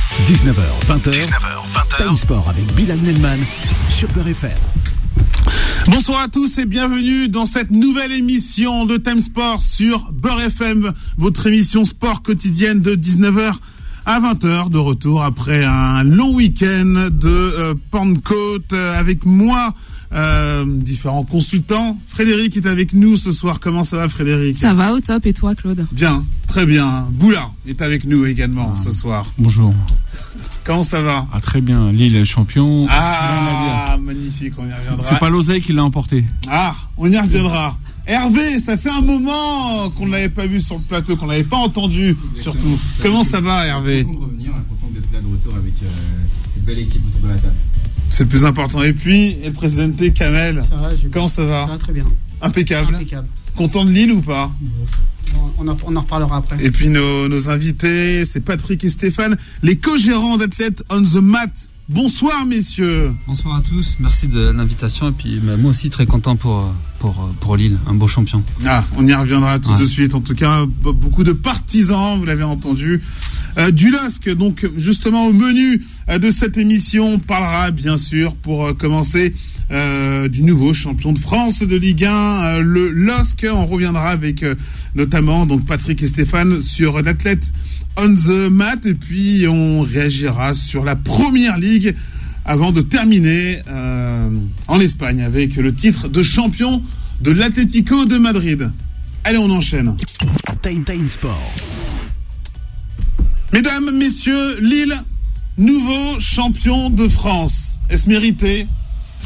19h, 20h, Time Sport avec Bilal Nelman sur Beurre FM. Bonsoir à tous et bienvenue dans cette nouvelle émission de Time Sport sur Beurre FM, votre émission sport quotidienne de 19h à 20h, de retour après un long week-end de Pentecôte avec moi, différents consultants. Frédéric est avec nous ce soir. Comment ça va, Frédéric ? Ça va au top, et toi, Claude ? Bien, très bien. Boula est avec nous également ce soir. Bonjour. Comment ça va ? Très bien, Lille est champion. Magnifique, on y reviendra. C'est pas l'oseille qui l'a emporté. On y reviendra. Hervé, ça fait un moment qu'on ne l'avait pas vu sur le plateau, qu'on ne l'avait pas entendu, surtout. Comment ça va, Hervé ? Content de revenir, content d'être là de retour avec cette belle équipe autour de la table. C'est le plus important. Et puis, le président Kamel, comment ça va ? Ça va très bien. Impeccable. Content de Lille ou pas ? On en reparlera après. Et puis nos invités, c'est Patrick et Stéphane, les co-gérants d'Athlètes on the Mat. Bonsoir messieurs. Bonsoir à tous, merci de l'invitation et puis moi aussi très content pour Lille, un beau champion. On y reviendra tout de suite. En tout cas, beaucoup de partisans, vous l'avez entendu. Du LOSC, donc justement au menu de cette émission, on parlera bien sûr pour commencer du nouveau champion de France de Ligue 1, le LOSC. On reviendra avec notamment donc Patrick et Stéphane sur l'Athlète on the Mat et puis on réagira sur la Première Ligue avant de terminer en Espagne avec le titre de champion de l'Atlético de Madrid. Allez, on enchaîne. Time Sport. Mesdames, messieurs, Lille, nouveau champion de France. Est-ce mérité, Frédéric ?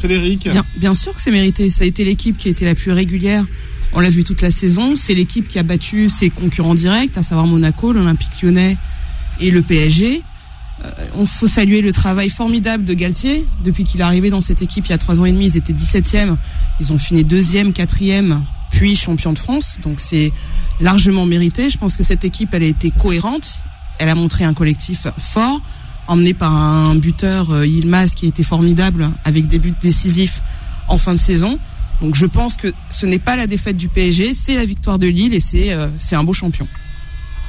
Bien sûr que c'est mérité. Ça a été l'équipe qui a été la plus régulière. On l'a vu toute la saison. C'est l'équipe qui a battu ses concurrents directs, à savoir Monaco, l'Olympique Lyonnais et le PSG. On faut saluer le travail formidable de Galtier. Depuis qu'il est arrivé dans cette équipe il y a 3 ans et demi, ils étaient 17e. Ils ont fini 2e, 4e, puis champion de France. Donc c'est largement mérité. Je pense que cette équipe, elle a été cohérente. Elle a montré un collectif fort, emmené par un buteur, Yilmaz, qui a été formidable avec des buts décisifs en fin de saison. Donc je pense que ce n'est pas la défaite du PSG, c'est la victoire de Lille et c'est un beau champion. Hervé ?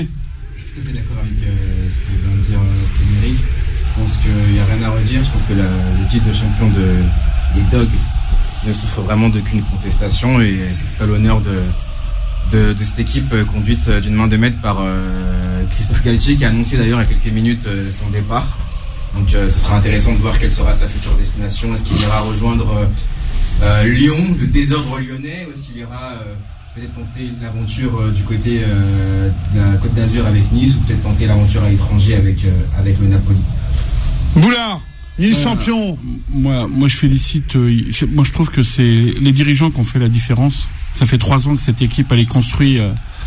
Je suis tout à fait d'accord avec ce que vient de dire Frédéric. Je pense qu'il n'y a rien à redire. Je pense que le titre de champion des Dogs ne souffre vraiment d'aucune contestation et c'est tout à l'honneur de cette équipe conduite d'une main de maître par Christophe Galtier qui a annoncé d'ailleurs il y a quelques minutes son départ. Donc ce sera intéressant de voir quelle sera sa future destination. Est-ce qu'il ira rejoindre Lyon, le désordre lyonnais, ou est-ce qu'il ira peut-être tenter l'aventure du côté de la Côte d'Azur avec Nice, ou peut-être tenter l'aventure à l'étranger avec le Napoli. Boulard, Lille champion. Moi je félicite. Moi je trouve que c'est les dirigeants qui ont fait la différence. Ça fait 3 ans que cette équipe elle est construite.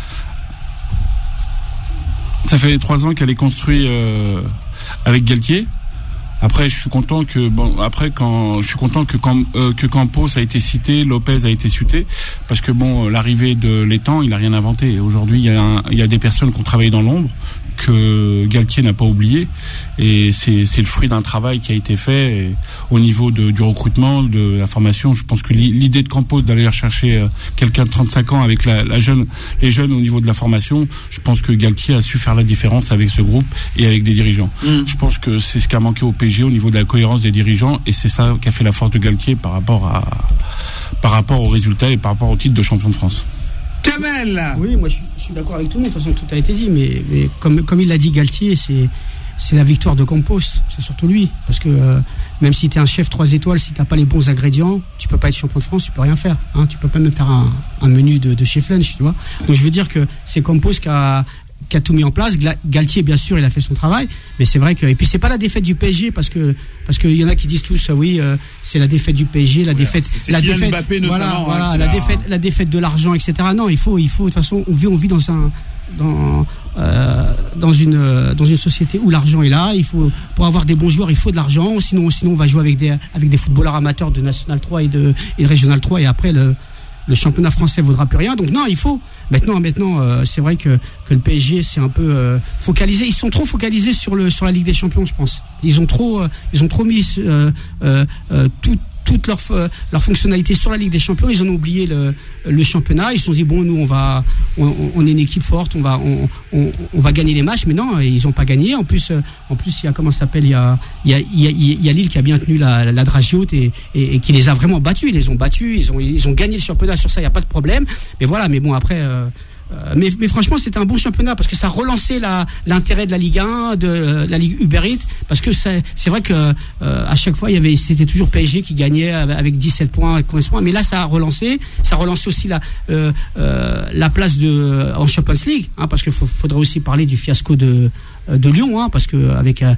Ça fait 3 ans qu'elle est construite avec Galtier. Après, je suis content que Campos a été cité, Lopez a été cité, parce que l'arrivée de Létang, il a rien inventé. Aujourd'hui, il y a des personnes qui ont travaillé dans l'ombre que Galtier n'a pas oublié, et c'est le fruit d'un travail qui a été fait au niveau du recrutement, de la formation. Je pense que l'idée de Campos d'aller chercher quelqu'un de 35 ans avec les jeunes au niveau de la formation, je pense que Galtier a su faire la différence avec ce groupe et avec des dirigeants. Je pense que c'est ce qui a manqué au PSG au niveau de la cohérence des dirigeants, et c'est ça qui a fait la force de Galtier par rapport aux résultats et par rapport au titre de champion de France. Kamel. Oui, moi je suis d'accord avec tout le monde. De toute façon, tout a été dit, mais comme il l'a dit Galtier, c'est la victoire de Campos. C'est surtout lui, parce que même si tu es un chef 3 étoiles, si t'as pas les bons ingrédients, tu peux pas être champion de France, tu peux rien faire. Tu peux pas même faire un menu de chez Flunch, tu vois. Donc je veux dire que c'est Campos qui a tout mis en place. Galtier, bien sûr, il a fait son travail, mais c'est vrai que, et puis c'est pas la défaite du PSG, parce que il y en a qui disent tous c'est la défaite du PSG, la défaite Mbappé notamment, la défaite de l'argent, etc. Non, il faut de toute façon, on vit dans une société où l'argent est là. Il faut, pour avoir des bons joueurs, il faut de l'argent, sinon on va jouer avec des footballeurs amateurs de National 3 et de Régional 3, et après le championnat français vaudra plus rien. Donc non, il faut maintenant c'est vrai que le PSG c'est un peu focalisé, ils sont trop focalisés sur la Ligue des Champions, je pense. Ils ont trop mis toute leur fonctionnalité sur la Ligue des Champions. Ils en ont oublié le championnat. Ils se sont dit bon, nous on est une équipe forte, on va gagner les matchs. Mais non, ils ont pas gagné. En plus il y a comment ça s'appelle, il y a Lille qui a bien tenu la dragée haute et qui les a vraiment battus. Ils les ont battus. Ils ont gagné le championnat, sur ça il y a pas de problème. Mais voilà, mais bon après. Mais franchement, c'était un bon championnat parce que ça relançait l'intérêt de la Ligue 1, de la Ligue Uber Eats, parce que c'est vrai que à chaque fois c'était toujours PSG qui gagnait avec 17 points, mais là ça a relancé aussi la place en Champions League, hein, parce qu'il faudrait aussi parler du fiasco de Lyon, hein, parce que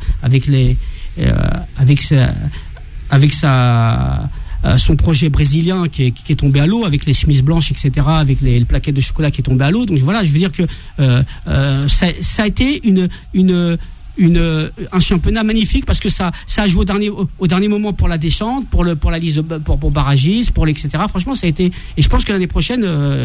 avec son projet brésilien qui est tombé à l'eau, avec les chemises blanches, etc., avec les plaquettes de chocolat qui est tombé à l'eau. Donc voilà, je veux dire que ça a été un championnat magnifique parce que ça a joué au dernier moment pour la descente, pour la liste pour barragistes, pour etc. Franchement, ça a été, et je pense que l'année prochaine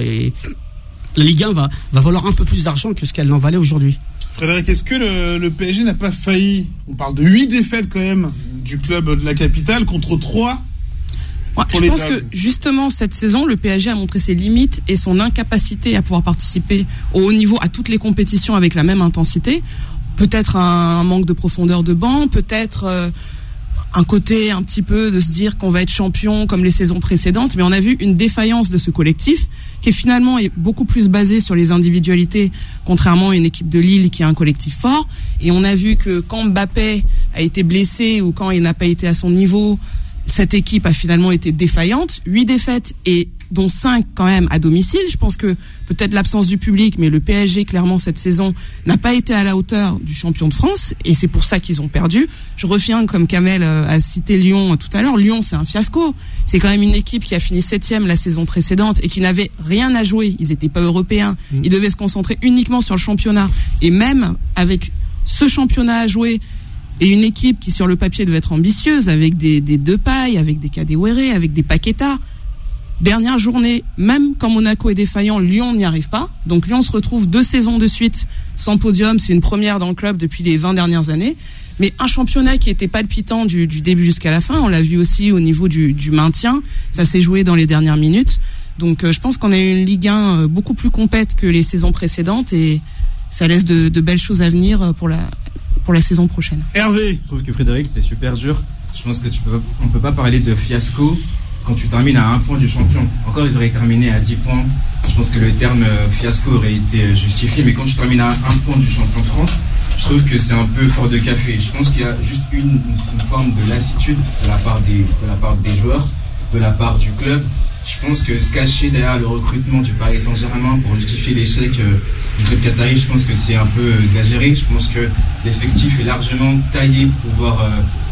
la Ligue 1 va valoir un peu plus d'argent que ce qu'elle n'en valait aujourd'hui. Frédéric, est-ce que le PSG n'a pas failli? On parle de 8 défaites quand même du club de la capitale contre 3. Ouais, je pense que justement cette saison, le PSG a montré ses limites et son incapacité à pouvoir participer au haut niveau à toutes les compétitions avec la même intensité. Peut-être un manque de profondeur de banc, peut-être un côté un petit peu de se dire qu'on va être champion comme les saisons précédentes, mais on a vu une défaillance de ce collectif qui finalement est beaucoup plus basée sur les individualités, contrairement à une équipe de Lille qui a un collectif fort. Et on a vu que quand Mbappé a été blessé ou quand il n'a pas été à son niveau, cette équipe a finalement été défaillante. 8 défaites et dont 5 quand même à domicile. Je pense que peut-être l'absence du public, mais le PSG clairement cette saison n'a pas été à la hauteur du champion de France et c'est pour ça qu'ils ont perdu. Je reviens, comme Kamel a cité Lyon tout à l'heure. Lyon, c'est un fiasco. C'est quand même une équipe qui a fini 7e la saison précédente et qui n'avait rien à jouer. Ils n'étaient pas européens. Ils devaient se concentrer uniquement sur le championnat. Et même avec ce championnat à jouer, et une équipe qui sur le papier devait être ambitieuse, avec des Depay, avec des Kadewere, avec des Paqueta. Dernière journée, même quand Monaco est défaillant, Lyon n'y arrive pas. Donc Lyon se retrouve 2 saisons de suite sans podium. C'est une première dans le club depuis les 20 dernières années. Mais un championnat qui était palpitant du début jusqu'à la fin. On l'a vu aussi au niveau du maintien. Ça s'est joué dans les dernières minutes. Donc je pense qu'on a eu une Ligue 1 beaucoup plus complète que les saisons précédentes et ça laisse de belles choses à venir pour la saison prochaine. Hervé, je trouve que Frédéric, t'es super dur. Je pense que on peut pas parler de fiasco quand tu termines à 1 point du champion. Encore, ils auraient terminé à 10 points. Je pense que le terme fiasco aurait été justifié. Mais quand tu termines à 1 point du champion de France, je trouve que c'est un peu fort de café. Je pense qu'il y a juste une forme de lassitude de la part des joueurs, de la part du club. Je pense que se cacher derrière le recrutement du Paris Saint-Germain pour justifier l'échec du club qatari, je pense que c'est un peu exagéré. Je pense que l'effectif est largement taillé pour pouvoir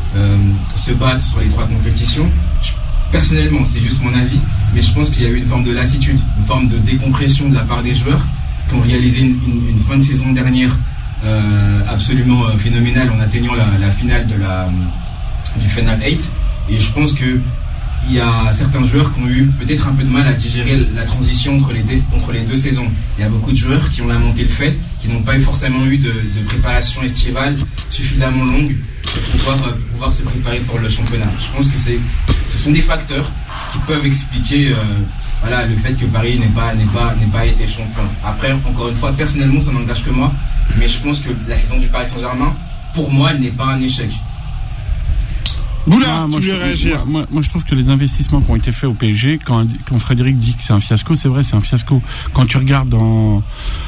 se battre sur les 3 compétitions. Personnellement, c'est juste mon avis, mais je pense qu'il y a eu une forme de lassitude, une forme de décompression de la part des joueurs qui ont réalisé une fin de saison dernière absolument phénoménale en atteignant la finale du Final 8. Et je pense que il y a certains joueurs qui ont eu peut-être un peu de mal à digérer la transition entre les 2 saisons. Il y a beaucoup de joueurs qui ont lamenté le fait qu'ils n'ont pas forcément eu de préparation estivale suffisamment longue pour pouvoir se préparer pour le championnat. Je pense que ce sont des facteurs qui peuvent expliquer le fait que Paris n'ait pas été champion. Après, encore une fois, personnellement, ça n'engage que moi, mais je pense que la saison du Paris Saint-Germain, pour moi, elle n'est pas un échec. Boula, tu veux réagir? Moi, je trouve que les investissements qui ont été faits au PSG, quand Frédéric dit que c'est un fiasco, c'est vrai, c'est un fiasco. Quand tu regardes dans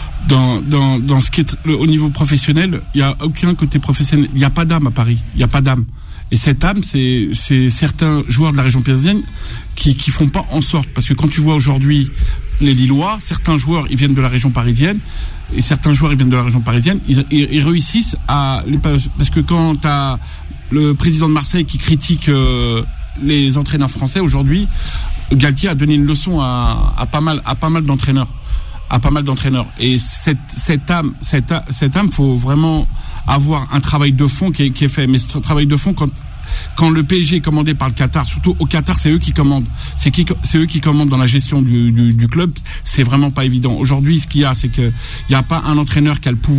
ce qui est au niveau professionnel, il y a aucun côté professionnel. Il n'y a pas d'âme à Paris. Il n'y a pas d'âme. Et cette âme, c'est certains joueurs de la région parisienne qui font pas en sorte. Parce que quand tu vois aujourd'hui les Lillois, certains joueurs, ils viennent de la région parisienne. Et certains joueurs, ils viennent de la région parisienne. Ils réussissent parce que quand t'as le président de Marseille qui critique les entraîneurs français aujourd'hui, Galtier a donné une leçon à pas mal d'entraîneurs. Et cette âme, faut vraiment avoir un travail de fond qui est fait. Mais ce travail de fond, quand le PSG est commandé par le Qatar, surtout au Qatar, c'est eux qui commandent. C'est eux qui commandent dans la gestion du club. C'est vraiment pas évident. Aujourd'hui, ce qu'il y a, c'est que il y a pas un entraîneur qui a le pouvoir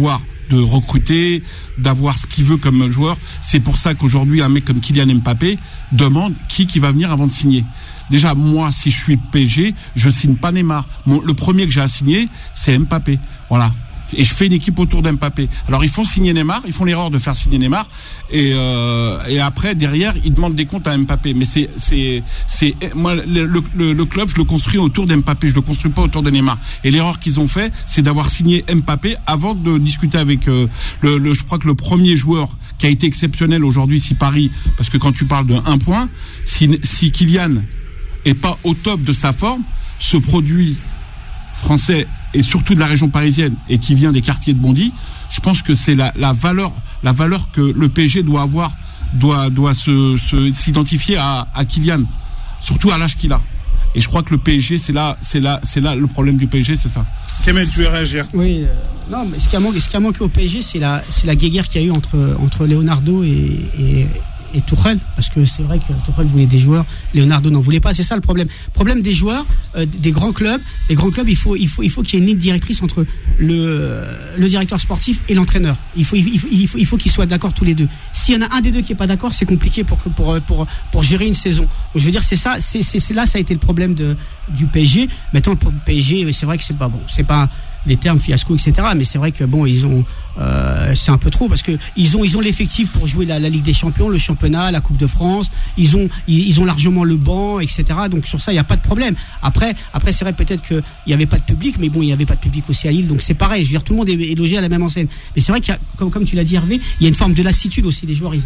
de recruter, d'avoir ce qu'il veut comme joueur. C'est pour ça qu'aujourd'hui, un mec comme Kylian Mbappé demande qui va venir avant de signer. Déjà, moi, si je suis le PSG, je signe pas Neymar. Le premier que j'ai à signer, c'est Mbappé. Voilà. Et je fais une équipe autour d'Mbappé. Alors ils font signer Neymar, ils font l'erreur de faire signer Neymar, et après derrière ils demandent des comptes à Mbappé. Mais c'est moi le club, je le construis autour d'Mbappé, je le construis pas autour de Neymar. Et l'erreur qu'ils ont fait, c'est d'avoir signé Mbappé avant de discuter avec je crois que le premier joueur qui a été exceptionnel aujourd'hui, si Paris, parce que quand tu parles de 1 point, si Kylian est pas au top de sa forme, ce produit français et surtout de la région parisienne et qui vient des quartiers de Bondy, je pense que c'est la valeur que le PSG doit avoir, doit s'identifier à Kylian, surtout à l'âge qu'il a. Et je crois que le PSG, c'est là le problème du PSG, c'est ça. Kamel, tu veux réagir? Oui, non, mais ce qui a manqué au PSG, c'est la guéguerre qu'il y a eu entre Leonardo et Tuchel, parce que c'est vrai que Tuchel voulait des joueurs, Leonardo n'en voulait pas, c'est ça le problème. Problème des joueurs, des grands clubs. Les grands clubs, il faut qu'il y ait une ligne directrice entre le directeur sportif et l'entraîneur. Il faut qu'ils soient d'accord tous les deux. S'il y en a un des deux qui est pas d'accord, c'est compliqué pour gérer une saison. Donc, je veux dire, c'est ça, c'est là, ça a été le problème du PSG. Maintenant, le PSG, c'est vrai que c'est pas bon, c'est pas les termes fiasco, etc. Mais c'est vrai que bon, ils ont, c'est un peu trop parce que ils ont l'effectif pour jouer la Ligue des Champions, le championnat, la Coupe de France. Ils ont largement le banc, etc. Donc sur ça, il y a pas de problème. Après, c'est vrai peut-être que il y avait pas de public, mais bon, il y avait pas de public aussi à Lille, donc c'est pareil. Je veux dire, tout le monde est logé à la même enseigne. Mais c'est vrai qu'il y a, comme tu l'as dit, Hervé, il y a une forme de lassitude aussi des joueurs.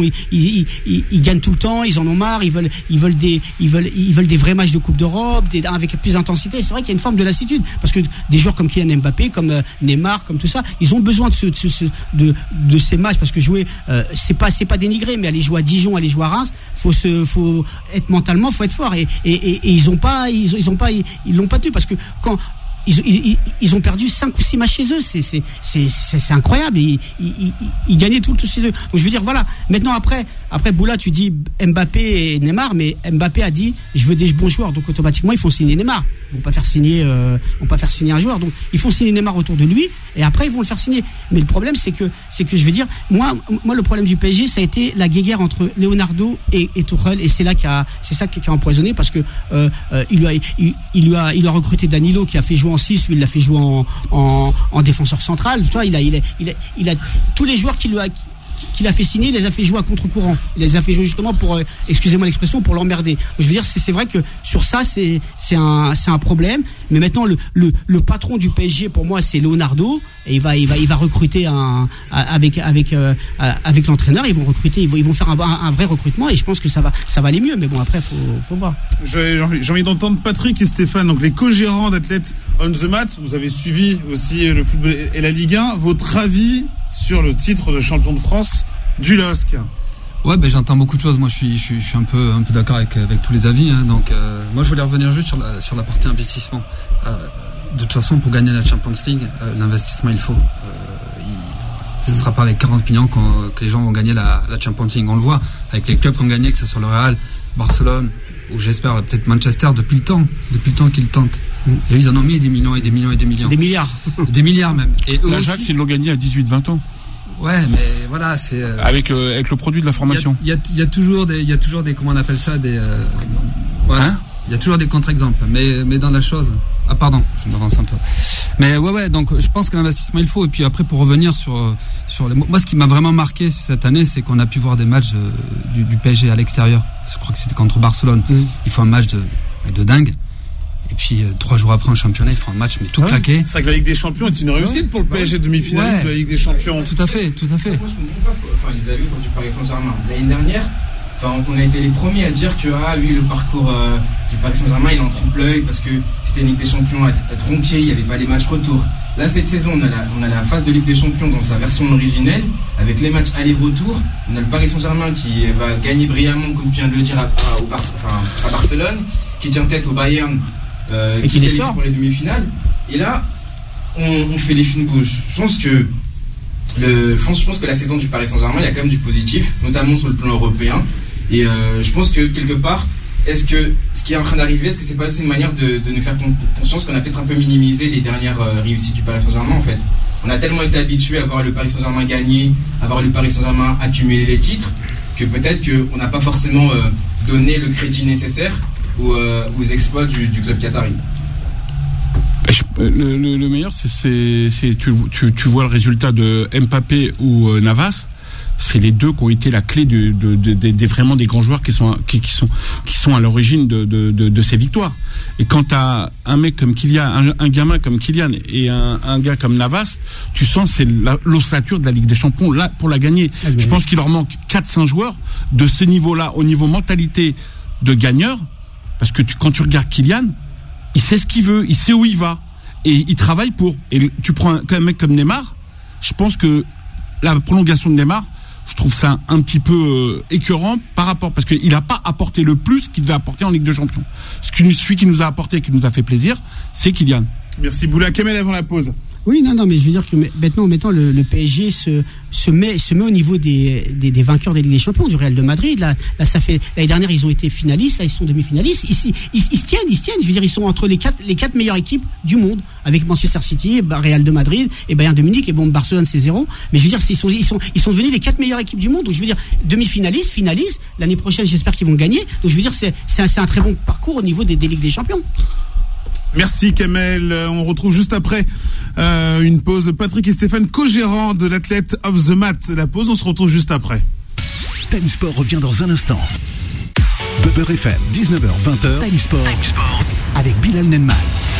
Ils gagnent tout le temps, ils en ont marre, ils veulent des vrais matchs de Coupe d'Europe, avec plus d'intensité. C'est vrai qu'il y a une forme de lassitude parce que des joueurs comme Kylian Mbappé, comme Neymar, comme tout ça, ils ont besoin de ces matchs parce que jouer, c'est pas dénigré, mais aller jouer à Dijon, aller jouer à Reims, faut être mentalement, faut être fort et ils l'ont pas tenu parce que quand ils ont perdu 5 ou 6 matchs chez eux, c'est incroyable. Ils gagnaient tout chez eux. Donc je veux dire, voilà. Maintenant après Boula, tu dis Mbappé et Neymar, mais Mbappé a dit je veux des bons joueurs, donc automatiquement ils font signer Neymar. Ils vont pas faire signer un joueur, donc ils font signer Neymar autour de lui et après ils vont le faire signer. Mais le problème c'est que je veux dire, moi le problème du PSG, ça a été la guéguerre entre Leonardo et Tuchel, et c'est ça qui a empoisonné parce que il a recruté Danilo qui a fait jouer en 6, lui il l'a fait jouer en défenseur central. Tu vois, il a tous les joueurs qu'il a fait signer, il les a fait jouer à contre-courant. Il les a fait jouer justement pour, excusez-moi l'expression, pour l'emmerder. Donc, je veux dire, c'est vrai que sur ça, c'est un problème. Mais maintenant, le patron du PSG, pour moi, c'est Leonardo. Et il va recruter avec l'entraîneur. Ils vont faire un vrai recrutement. Et je pense que ça va aller mieux. Mais bon, après, faut voir. J'ai envie d'entendre Patrick et Stéphane, donc les co-gérants d'Athlètes on the Mat. Vous avez suivi aussi le football et la Ligue 1. Votre avis sur le titre de champion de France du LOSC? Ouais, j'entends beaucoup de choses. Moi, je suis un peu d'accord avec tous les avis. Hein. Donc, moi, je voulais revenir juste sur la partie investissement. De toute façon, pour gagner la Champions League, l'investissement, il faut. Ce ne sera pas avec 40 millions que les gens vont gagner la Champions League. On le voit avec les clubs qui ont gagné, que ce soit le Real, Barcelone, ou j'espère peut-être Manchester, depuis le temps qu'ils tentent. Et ils en ont mis des millions et des millions et des millions. Des milliards. Des milliards même. Et l'Ajax, ils l'ont gagné à 18-20 ans. Ouais, mais voilà, c'est avec le produit de la formation. Il y a toujours des comment on appelle ça, des voilà. Hein? Il y a toujours des contre-exemples, mais dans la chose. Ah pardon, je m'avance un peu. Mais ouais, donc je pense que l'investissement il faut. Et puis après, pour revenir sur moi, ce qui m'a vraiment marqué cette année, c'est qu'on a pu voir des matchs du PSG à l'extérieur. Je crois que c'était contre Barcelone. Il faut un match de dingue. Et puis 3 jours après en championnat, ils font un match mais tout claqué. C'est vrai que la Ligue des Champions est une réussite pour le PSG, demi-finaliste de la Ligue des Champions. Tout à fait. Moi je comprends pas, enfin les avis autour du Paris Saint-Germain. L'année dernière, on a été les premiers à dire que le parcours du Paris Saint-Germain il est en trompe-l'œil parce que c'était une Ligue des Champions tronquée, il n'y avait pas les matchs retour. Là cette saison on a la phase de Ligue des Champions dans sa version originelle avec les matchs aller-retour. On a le Paris Saint-Germain qui va gagner brillamment, comme tu viens de le dire, à Barcelone, qui tient tête au Bayern. Et qui sort pour les demi-finales. Et là, on fait les fines gauches. Je pense que la saison du Paris Saint-Germain, il y a quand même du positif, notamment sur le plan européen. Et je pense que quelque part, est-ce que ce qui est en train d'arriver, est-ce que c'est pas aussi une manière de nous faire conscience qu'on a peut-être un peu minimisé les dernières réussites du Paris Saint-Germain en fait? on a tellement été habitué à voir le Paris Saint-Germain gagner, à voir le Paris Saint-Germain accumuler les titres, que peut-être qu'on n'a pas forcément donné le crédit nécessaire aux exploits du club qatari. Le meilleur, c'est tu vois le résultat de Mbappé ou Navas. C'est les deux qui ont été la clé vraiment des grands joueurs qui sont à l'origine de ces victoires. Et quand t'as un mec comme Kylian, un gamin comme Kylian et un gars comme Navas, tu sens c'est l'ossature de la Ligue des Champions là pour la gagner. Ah, je pense qu'il leur manque 4-5 joueurs de ce niveau-là, au niveau mentalité de gagneur, parce que quand tu regardes Kylian, il sait ce qu'il veut, il sait où il va et il travaille pour. Et tu prends un mec comme Neymar, je pense que la prolongation de Neymar, je trouve ça un petit peu écœurant par rapport, parce qu'il n'a pas apporté le plus qu'il devait apporter en Ligue des Champions. Celui qui nous a apporté, qui nous a fait plaisir, c'est Kylian. Merci Boula. Kamel avant la pause. Oui, non, mais je veux dire que maintenant le PSG se met au niveau des vainqueurs des Ligues des Champions, du Real de Madrid. Là, ça fait, l'année dernière, ils ont été finalistes, là, ils sont demi-finalistes. Ils se tiennent. Je veux dire, ils sont entre les quatre meilleures équipes du monde, avec Manchester City, Real de Madrid, et Bayern de Munich, et bon, Barcelone, c'est 0. Mais je veux dire, ils sont devenus les 4 meilleures équipes du monde. Donc, je veux dire, demi-finalistes, finalistes. L'année prochaine, j'espère qu'ils vont gagner. Donc, je veux dire, c'est un très bon parcours au niveau des Ligues des Champions. Merci Kamel. On retrouve juste après une pause. Patrick et Stéphane, co-gérants de l'Athlète of the Mat. La pause, on se retrouve juste après. Time Sport revient dans un instant. Beurre FM, 19h-20h. Time Sport avec Bilal Nenman.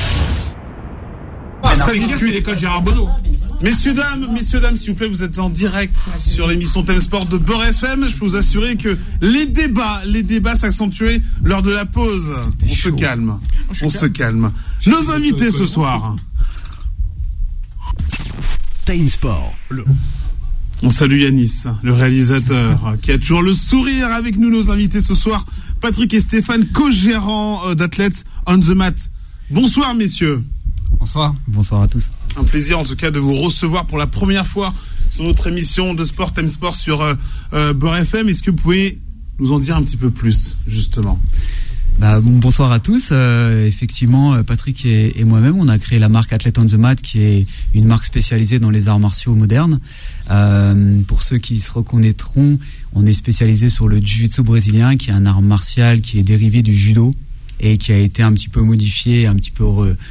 Messieurs, dames, s'il vous plaît, vous êtes en direct sur l'émission Time Sport de Beurre FM. Je peux vous assurer que les débats s'accentuaient lors de la pause. On se calme. Nos invités ce soir. Time Sport. On salue Yanis, le réalisateur, qui a toujours le sourire avec nous. Nos invités ce soir, Patrick et Stéphane, co-gérants d'Athlètes on the Mat. Bonsoir, messieurs. Bonsoir à tous. Un plaisir en tout cas de vous recevoir pour la première fois sur notre émission de sport, Time Sport sur Beurre FM. Est-ce que vous pouvez nous en dire un petit peu plus, justement? Bonsoir à tous. Effectivement, Patrick et moi-même, on a créé la marque Athlete on the Mat, qui est une marque spécialisée dans les arts martiaux modernes. Pour ceux qui se reconnaîtront, on est spécialisé sur le jiu-jitsu brésilien, qui est un art martial qui est dérivé du judo et qui a été un petit peu modifié, un petit peu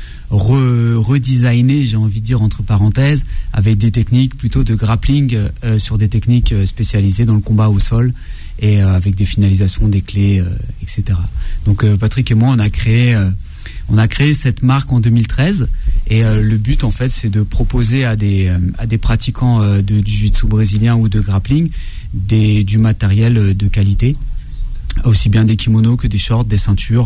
redesigné, j'ai envie de dire entre parenthèses, avec des techniques plutôt de grappling sur des techniques spécialisées dans le combat au sol et avec des finalisations, des clés, etc. Donc Patrick et moi, on a créé cette marque en 2013 et le but en fait, c'est de proposer à des pratiquants de jiu-jitsu brésilien ou de grappling du matériel de qualité. Aussi bien des kimonos que des shorts, des ceintures,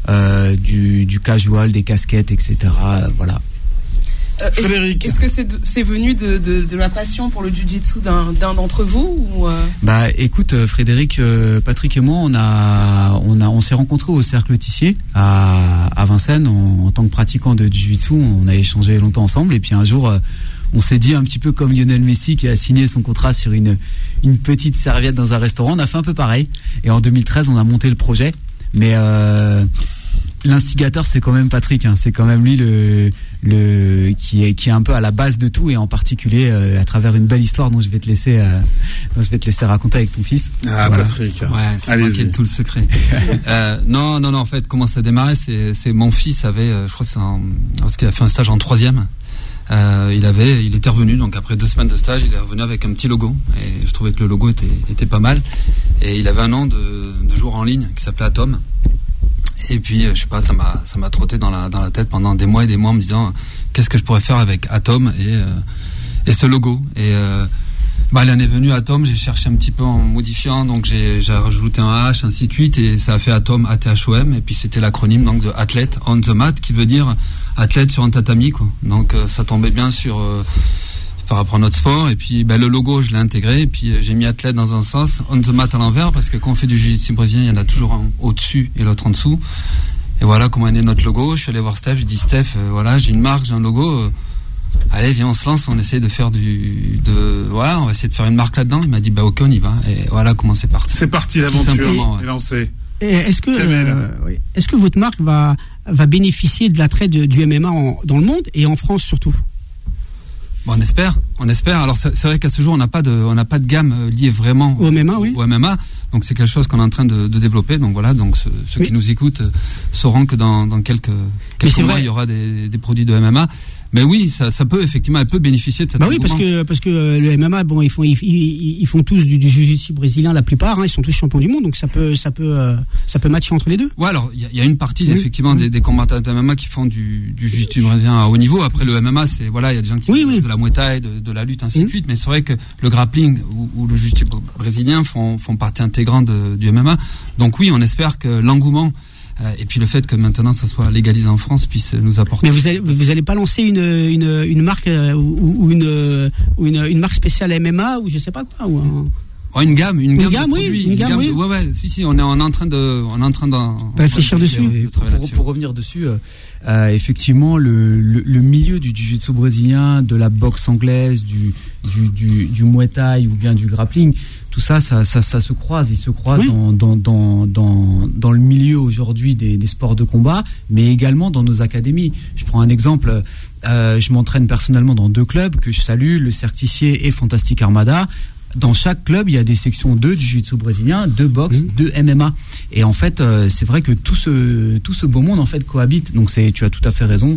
du casual, des casquettes, etc. Voilà. Frédéric, est-ce que c'est venu de ma passion pour le jiu-jitsu d'un d'entre vous ou écoute, Frédéric, Patrick et moi, on s'est rencontrés au Cercle Tissier à Vincennes en tant que pratiquant de jiu-jitsu. On a échangé longtemps ensemble et puis un jour, on s'est dit un petit peu comme Lionel Messi qui a signé son contrat sur une petite serviette dans un restaurant. On a fait un peu pareil. Et en 2013, on a monté le projet. Mais l'instigateur, c'est quand même Patrick. C'est quand même lui qui est un peu à la base de tout et en particulier à travers une belle histoire dont je vais te laisser raconter avec ton fils. Ah, voilà. Patrick. Ouais, c'est moi qui ai tout le secret. Non. En fait, comment ça a démarré, c'est mon fils avait, je crois, parce qu'il a fait un stage en 3e. Il était revenu, donc après 2 semaines de stage, il est revenu avec un petit logo et je trouvais que le logo était pas mal et il avait un nom de jour en ligne qui s'appelait Atom et puis je sais pas, ça m'a trotté dans la tête pendant des mois et des mois en me disant qu'est-ce que je pourrais faire avec Atom et ce logo et l'année venue Atom, j'ai cherché un petit peu en modifiant, donc j'ai rajouté un H, ainsi de suite, et ça a fait Atom, ATHOM, et puis c'était l'acronyme donc de Athlete on the Mat, qui veut dire athlète sur un tatami, quoi. Donc ça tombait bien par rapport à notre sport, et puis le logo je l'ai intégré, et puis j'ai mis athlète dans un sens, on the mat à l'envers, parce que quand on fait du jiu-jitsu brésilien, il y en a toujours un au-dessus et l'autre en dessous. Et voilà comment est né notre logo. Je suis allé voir Steph, j'ai dit Steph, voilà, j'ai une marque, j'ai un logo. Allez, viens, on se lance, on essaye de faire voilà, on va essayer de faire une marque là-dedans. Il m'a dit, ok, on y va. Et voilà comment c'est parti. C'est parti, l'aventure est lancée. Est-ce que votre marque va bénéficier de l'attrait du MMA dans le monde et en France surtout? Bon, on espère. Alors c'est vrai qu'à ce jour on n'a pas de gamme liée vraiment au MMA, oui. Au MMA. Donc c'est quelque chose qu'on est en train de développer. Donc voilà, donc ceux qui nous écoutent sauront que dans quelques mois il y aura des produits de MMA. Mais oui, ça peut effectivement, elle peut bénéficier de cette. Bah oui, parce que le MMA, bon, ils font tous du jiu-jitsu brésilien, la plupart, ils sont tous champions du monde, donc ça peut matcher entre les deux. Ouais, alors il y a une partie effectivement des combattants de MMA qui font du jiu-jitsu brésilien à haut niveau. Après le MMA, c'est il y a des gens qui font de la Muay Thai, de la lutte, ainsi de suite. Mais c'est vrai que le grappling ou le jiu-jitsu brésilien font partie intégrante du MMA. Donc oui, on espère que l'engouement et puis le fait que maintenant ça soit légalisé en France puisse nous apporter. Mais vous allez pas lancer une marque ou une marque spéciale MMA ou je sais pas quoi une gamme de produits. Une gamme, oui. Ouais, si, on est en train de réfléchir dessus. Pour revenir dessus, effectivement, le milieu du jiu-jitsu brésilien, de la boxe anglaise, du Muay Thai ou bien du grappling, tout ça se croise. Ils se croisent dans le milieu aujourd'hui des sports de combat, mais également dans nos académies. Je prends un exemple. Je m'entraîne personnellement dans 2 clubs que je salue, le Certicier et Fantastic Armada. Dans chaque club, il y a des sections de jiu-jitsu brésilien, de boxe, de MMA. Et en fait, c'est vrai que tout ce beau monde en fait cohabite. Donc tu as tout à fait raison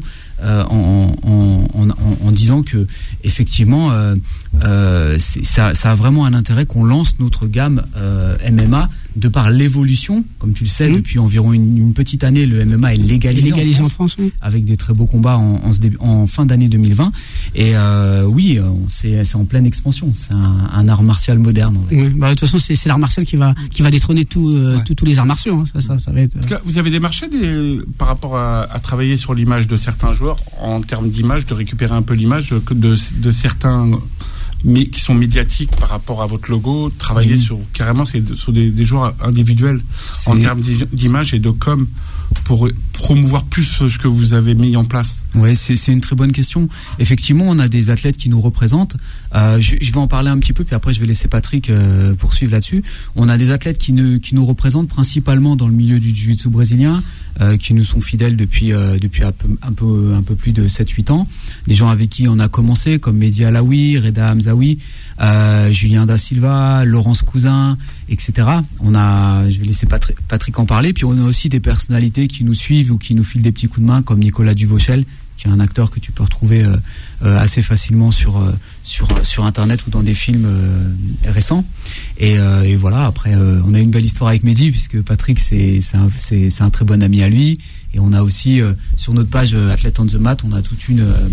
en disant que effectivement, ça a vraiment un intérêt qu'on lance notre gamme MMA de par l'évolution. Comme tu le sais, depuis environ une petite année, le MMA est légalisé en France avec des très beaux combats en fin d'année 2020. Et oui, c'est en pleine expansion. C'est un art martial moderne. Oui, de toute façon, c'est l'art martial qui va détrôner tous les arts martiaux. Ça va être. En tout cas, vous avez démarché par rapport à travailler sur l'image de certains joueurs en termes d'image, de récupérer un peu l'image de certains mais qui sont médiatiques par rapport à votre logo, travailler sur des joueurs individuels en termes d'image et de com pour promouvoir plus ce que vous avez mis en place. Ouais, c'est une très bonne question. Effectivement, on a des athlètes qui nous représentent. Je vais en parler un petit peu, puis après je vais laisser Patrick poursuivre là-dessus. On a des athlètes qui nous représentent principalement dans le milieu du jiu-jitsu brésilien, qui nous sont fidèles depuis un peu plus de 7-8 ans. Des gens avec qui on a commencé, comme Mehdi Alaoui, Reda Hamzaoui, Julien Da Silva, Laurence Cousin, etc. Je vais laisser Patrick en parler. Puis on a aussi des personnalités qui nous suivent ou qui nous filent des petits coups de main, comme Nicolas Duvauchel, qui est un acteur que tu peux retrouver assez facilement sur internet ou dans des films récents. Et voilà. Après, on a une belle histoire avec Mehdi, puisque Patrick c'est un très bon ami à lui. Et on a aussi sur notre page Athlete on the Mat, on a toute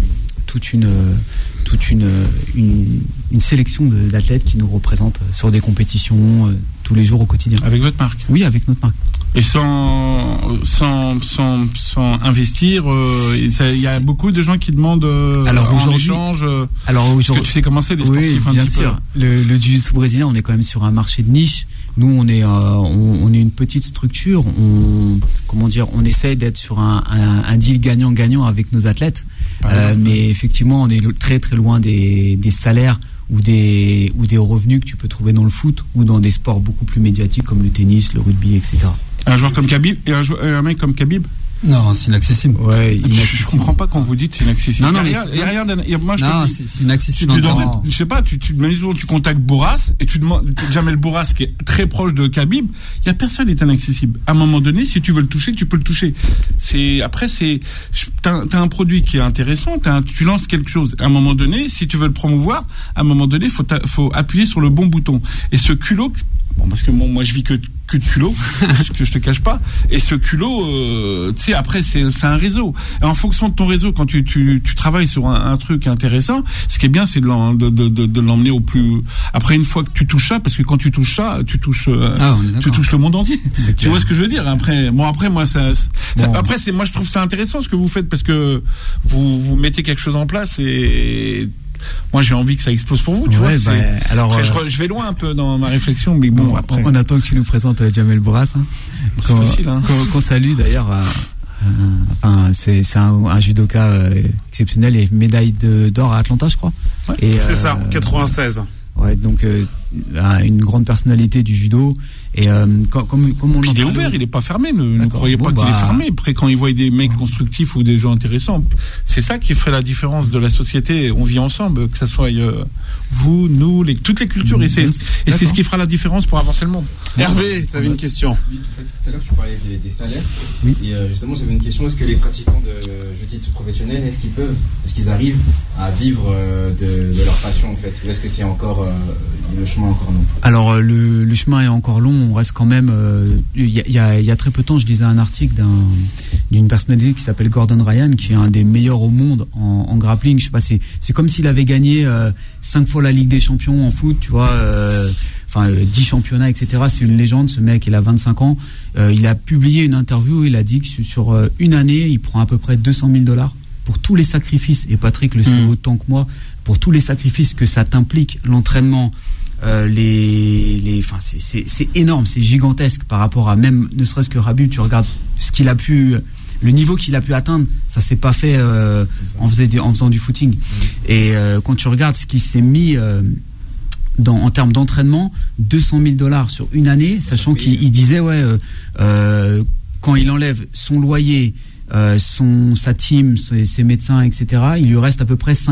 une sélection d'athlètes qui nous représentent sur des compétitions tous les jours au quotidien. Avec votre marque? Oui, avec notre marque. Et sans investir, il y a beaucoup de gens qui demandent en échange. Parce que tu sais comment c'est les sportifs, bien sûr. Le jiu-jitsu brésilien, on est quand même sur un marché de niche. Nous, on est une petite structure. On essaye d'être sur un deal gagnant-gagnant avec nos athlètes. Mais effectivement, on est très très loin des salaires ou des revenus que tu peux trouver dans le foot ou dans des sports beaucoup plus médiatiques comme le tennis, le rugby, etc. Un joueur comme Khabib et un mec comme Khabib? Non, c'est inaccessible. Ouais, je comprends pas quand vous dites c'est inaccessible. Non, c'est inaccessible. Je sais pas, tu contactes Bourras et tu demandes Jamel Bourras qui est très proche de Khabib. Il y a personne qui est inaccessible. À un moment donné, si tu veux le toucher, tu peux le toucher. T'as un produit qui est intéressant, tu lances quelque chose. À un moment donné, si tu veux le promouvoir, à un moment donné, faut appuyer sur le bon bouton. Et ce culot, parce que moi je vis que de culot, que je te cache pas. Et ce culot, tu sais, après c'est un réseau. Et en fonction de ton réseau, quand tu travailles sur un truc intéressant, ce qui est bien, c'est de l'emmener au plus. Après, une fois que tu touches ça, parce que quand tu touches ça, tu touches le monde entier. Tu vois ce que je veux dire? Après, moi je trouve ça intéressant ce que vous faites parce que vous mettez quelque chose en place et moi j'ai envie que ça explose pour vous, tu vois. Alors, après, je vais loin un peu dans ma réflexion, mais bon, après. On attend que tu nous présentes Jamel Bourras. C'est facile, hein. Qu'on salue d'ailleurs. C'est un judoka exceptionnel et médaille d'or à Atlanta, je crois. Ouais, c'est ça, 96. Ouais, donc une grande personnalité du judo Et comme on il est ouvert, il est pas fermé. Ne croyez pas qu'il est fermé. Après, quand il voit des mecs constructifs ou des gens intéressants, c'est ça qui ferait la différence de la société. On vit ensemble, que ça soit vous, nous, toutes les cultures, et c'est ce qui fera la différence pour avancer le monde. Hervé, tu avais une question. Oui, tout à l'heure, tu parlais des salaires. Oui. Et justement, j'avais une question. Est-ce que les pratiquants de jiu-jitsu professionnels, est-ce qu'ils arrivent à vivre de leur passion, en fait? Ou est-ce que c'est encore le chemin est encore long? Alors le chemin est encore long. On reste quand même. Il y a très peu de temps, je lisais un article d'une personnalité qui s'appelle Gordon Ryan, qui est un des meilleurs au monde en grappling. Je sais pas, c'est comme s'il avait gagné 5 fois la Ligue des Champions en foot, tu vois. 10 championnats, etc. C'est une légende, ce mec. Il a 25 ans. Il a publié une interview où il a dit que sur une année, il prend à peu près $200,000 pour tous les sacrifices. Et Patrick le sait autant que moi, pour tous les sacrifices que ça t'implique, l'entraînement. C'est énorme, c'est gigantesque par rapport à même, ne serait-ce que Khabib. Tu regardes le niveau qu'il a pu atteindre, ça s'est pas fait en faisant du footing. Et quand tu regardes ce qui s'est mis en termes d'entraînement, $200,000 sur une année, sachant qu'il disait quand il enlève son loyer, sa team, ses médecins, etc., il lui reste à peu près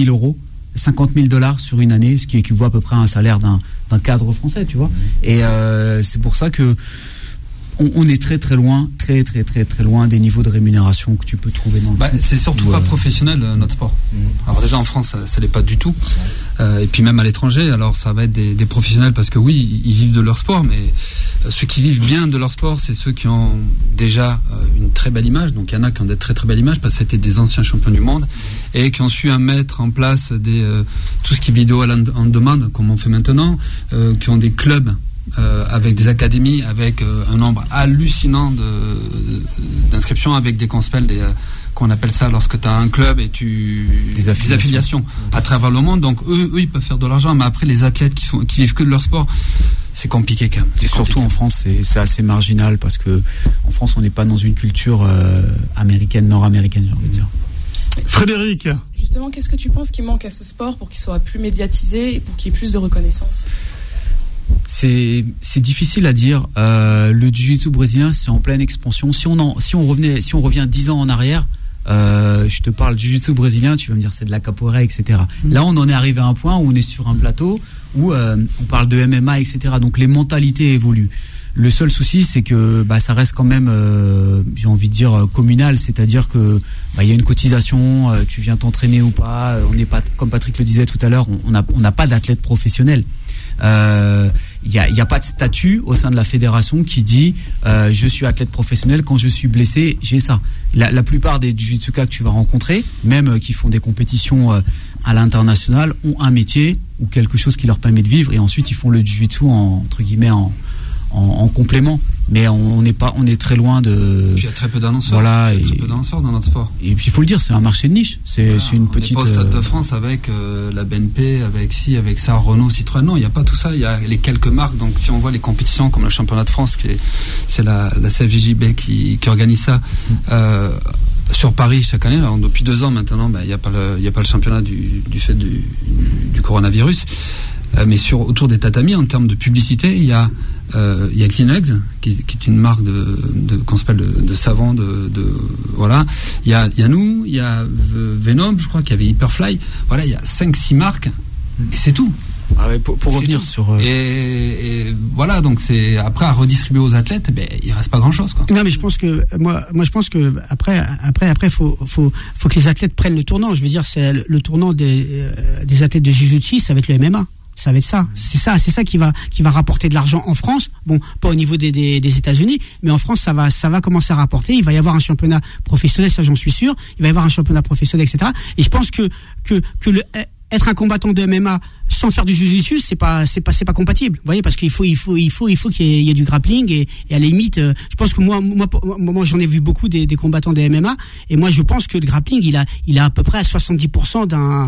$50,000 sur une année, ce qui équivaut à peu près à un salaire d'un cadre français, tu vois. Et c'est pour ça que on est très très loin, très très très très loin des niveaux de rémunération que tu peux trouver dans le foot. C'est surtout pas professionnel notre sport. Alors déjà en France ça l'est pas du tout. Et puis même à l'étranger, alors ça va être des professionnels parce que oui, ils vivent de leur sport, mais ceux qui vivent bien de leur sport, c'est ceux qui ont déjà une très belle image. Donc il y en a qui ont des très très belles images parce que c'était des anciens champions du monde et qui ont su mettre en place tout ce qui est vidéo en demande, comme on fait maintenant, qui ont des clubs avec des académies, avec un nombre hallucinant d'inscriptions, avec des conspels, qu'on appelle ça lorsque tu as un club et des affiliations à travers le monde. Donc eux ils peuvent faire de l'argent, mais après les athlètes qui vivent que de leur sport, c'est compliqué quand même. Et surtout en France, c'est assez marginal parce que en France on n'est pas dans une culture nord-américaine, j'ai envie de dire. Frédéric, justement, qu'est-ce que tu penses qui manque à ce sport pour qu'il soit plus médiatisé et pour qu'il y ait plus de reconnaissance? C'est difficile à dire. Le jiu-jitsu brésilien, c'est en pleine expansion. Si on revient 10 ans en arrière, je te parle du jiu-jitsu brésilien, tu vas me dire c'est de la capoeira, etc. Là, on en est arrivé à un point où on est sur un plateau où on parle de MMA, etc. Donc les mentalités évoluent. Le seul souci, c'est que ça reste quand même, j'ai envie de dire, communal, c'est-à-dire que il y a une cotisation, tu viens t'entraîner ou pas. On n'est pas, comme Patrick le disait tout à l'heure, on n'a pas d'athlète professionnel. Il y a pas de statut au sein de la fédération qui dit je suis athlète professionnel, quand je suis blessé j'ai ça. La plupart des jiu-jitsuka que tu vas rencontrer, même qui font des compétitions à l'international, ont un métier ou quelque chose qui leur permet de vivre et ensuite ils font le jiu-jitsu entre guillemets en complément. Mais on est très loin de. Puis il y a très peu d'annonceurs. Voilà, il y a très peu d'annonceurs dans notre sport. Et puis il faut le dire, c'est un marché de niche. C'est une petite. On n'est pas au Stade de France avec la BNP, avec ça, Renault, Citroën. Non, il n'y a pas tout ça. Il y a les quelques marques. Donc si on voit les compétitions comme le championnat de France, c'est la CFJJB qui organise ça. Sur Paris chaque année, alors depuis 2 ans maintenant, il n'y a pas le championnat du fait du coronavirus. Mais autour des tatamis, en termes de publicité, il y a Kleenex, qui est une marque qu'on s'appelle de savon, voilà. Il y a nous, il y a Venom, je crois qu'il y avait Hyperfly. Voilà, il y a 5-6 marques et c'est tout. Ah ouais, pour revenir sur et voilà, donc c'est après à redistribuer aux athlètes, il reste pas grand chose quoi. Non, mais je pense que moi je pense que après faut que les athlètes prennent le tournant. Je veux dire, c'est le tournant des athlètes de jiu-jitsu, ça va être le MMA. Ça va être ça. C'est ça qui va rapporter de l'argent en France. Bon, pas au niveau des États-Unis, mais en France, ça va commencer à rapporter. Il va y avoir un championnat professionnel, ça j'en suis sûr. Il va y avoir un championnat professionnel, etc. Et je pense que être un combattant de MMA sans faire du jiu-jitsu, c'est pas compatible. Vous voyez, parce qu'il faut qu'il y ait du grappling et à la limite, je pense que moi j'en ai vu beaucoup des combattants de MMA et moi je pense que le grappling il a à peu près à 70%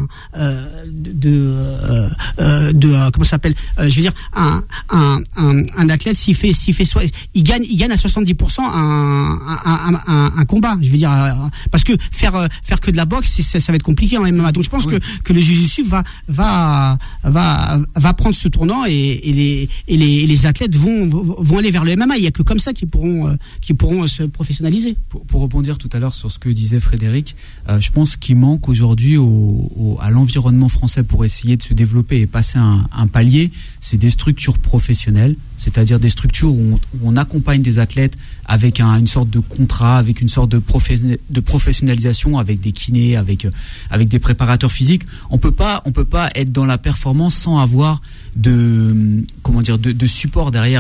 comment ça s'appelle, je veux dire un athlète il gagne à 70% un combat, je veux dire, parce que faire que de la boxe ça va être compliqué en MMA. Donc je pense que le jiu-jitsu jiu-jitsu va prendre ce tournant et les athlètes vont aller vers le MMA. Il y a que comme ça qu'ils pourront se professionnaliser. Pour rebondir tout à l'heure sur ce que disait Frédéric, je pense qu'il manque aujourd'hui à l'environnement français pour essayer de se développer et passer un palier, c'est des structures professionnelles, c'est-à-dire des structures où on accompagne des athlètes avec une sorte de contrat, avec une sorte de professionnalisation, avec des kinés, avec des préparateurs physiques. On peut pas être dans la performance sans avoir de support derrière.